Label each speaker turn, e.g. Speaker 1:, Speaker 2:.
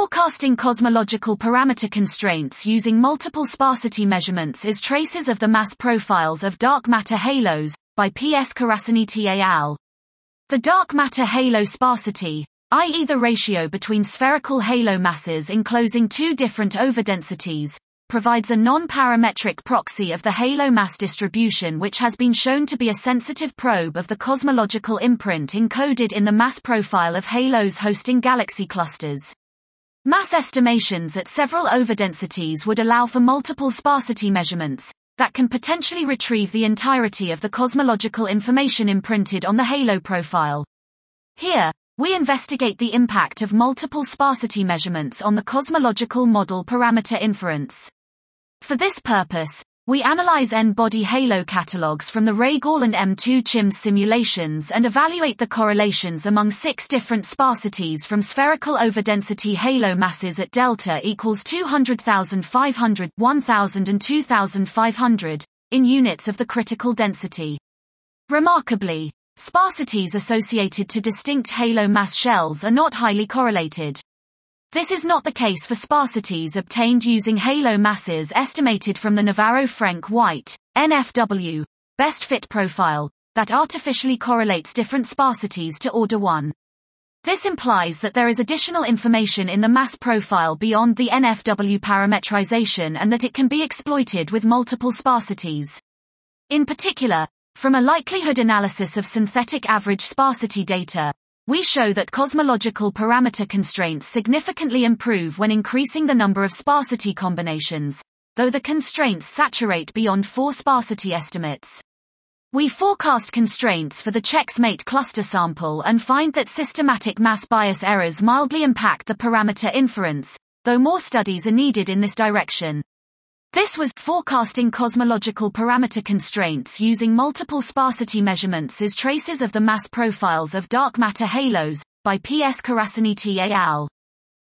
Speaker 1: Forecasting cosmological parameter constraints using multiple sparsity measurements is Traces of the Mass Profiles of Dark Matter Halos, by P.S. Karasaniti et al. The dark matter halo sparsity, i.e. the ratio between spherical halo masses enclosing two different overdensities, provides a non-parametric proxy of the halo mass distribution which has been shown to be a sensitive probe of the cosmological imprint encoded in the mass profile of halos hosting galaxy clusters. Mass estimations at several overdensities would allow for multiple sparsity measurements that can potentially retrieve the entirety of the cosmological information imprinted on the halo profile. Here, we investigate the impact of multiple sparsity measurements on the cosmological model parameter inference. For this purpose, we analyze N-body halo catalogs from the Ray-Gall and M2 CHIMS simulations and evaluate the correlations among 6 different sparsities from spherical overdensity halo masses at delta equals 200,000, 500, 1,000 and 2,500, in units of the critical density. Remarkably, sparsities associated to distinct halo mass shells are not highly correlated. This is not the case for sparsities obtained using halo masses estimated from the Navarro-Frenk-White, NFW, best fit profile, that artificially correlates different sparsities to order 1. This implies that there is additional information in the mass profile beyond the NFW parametrization and that it can be exploited with multiple sparsities. In particular, from a likelihood analysis of synthetic average sparsity data, we show that cosmological parameter constraints significantly improve when increasing the number of sparsity combinations, though the constraints saturate beyond 4 sparsity estimates. We forecast constraints for the CheckMate cluster sample and find that systematic mass bias errors mildly impact the parameter inference, though more studies are needed in this direction. This was Forecasting Cosmological Parameter Constraints Using Multiple Sparsity Measurements is Traces of the Mass Profiles of Dark Matter Halos, by P.S. Karasaniti et al.